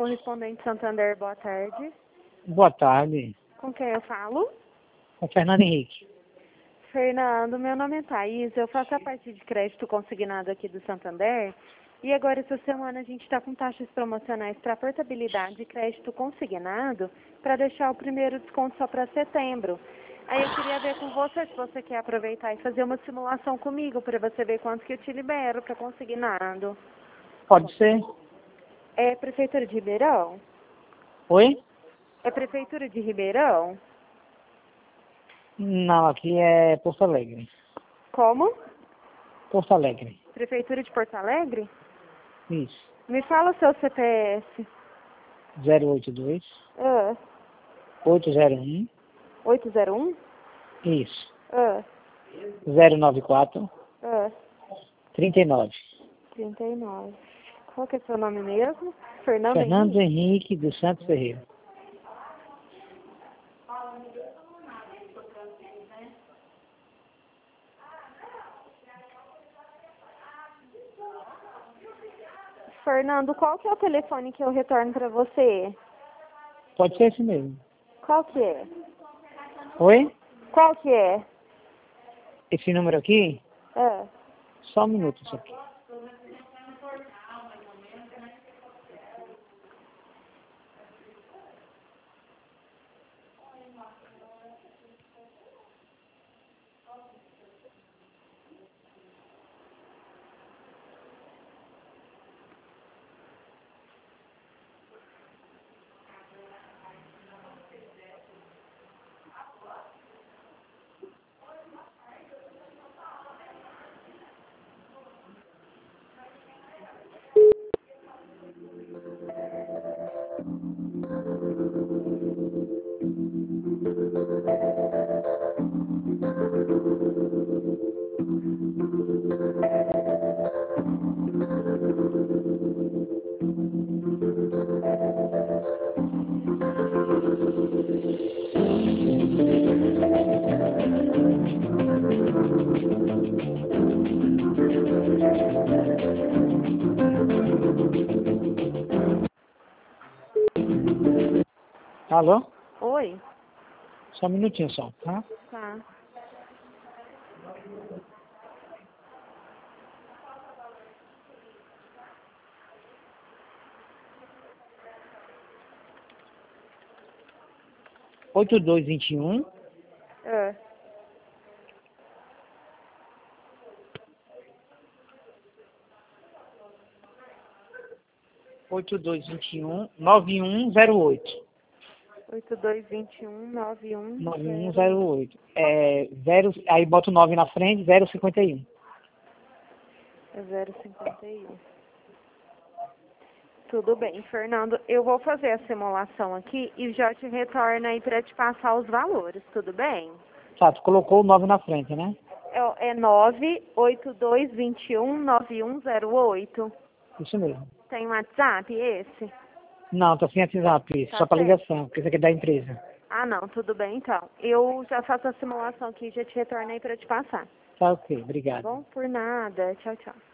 Correspondente Santander, boa tarde. Boa tarde. Com quem eu falo? Com Fernando Henrique. Fernando, meu nome é Thaís, eu faço a parte de crédito consignado aqui do Santander. E agora, essa semana, a gente está com taxas promocionais para portabilidade e crédito consignado para deixar o primeiro desconto só para setembro. Aí eu queria ver com você se você quer aproveitar e fazer uma simulação comigo para você ver quanto que eu te libero para consignado. Pode ser? É Prefeitura de Ribeirão? Oi? É Prefeitura de Ribeirão? Não, aqui é Porto Alegre. Como? Porto Alegre. Prefeitura de Porto Alegre? Isso. Me fala o seu CPF. 082 Ah, 801. 801? Isso. Ah, 094 ah, 39. 39. Qual que é seu nome mesmo? Fernando Fernando Henrique? Henrique dos Santos Ferreira. Fernando, qual que é o telefone que eu retorno para você? Pode ser esse mesmo. Qual que é? Oi? Qual que é? Esse número aqui? Ah, Só um minuto isso aqui. Alô? oi? Só um minutinho só, tá? Tá. Oito dois vinte e um Ah, 8221 9108. 8221-9108. 9108. Aí bota o 9 na frente, 051. É 051. Tudo bem, Fernando. Eu vou fazer a simulação aqui e já te retorno aí para te passar os valores, tudo bem? Tá, tu colocou o 9 na frente, né? É 98221-9108. Isso mesmo. Tem WhatsApp esse? Não, tô sem WhatsApp, Tá só pra certo. ligação, porque isso aqui é da empresa. Ah, não, tudo bem então. Eu já faço a simulação aqui e já te retorno aí para te passar. Tá ok, Tá obrigado. bom? Por nada. Tchau, tchau.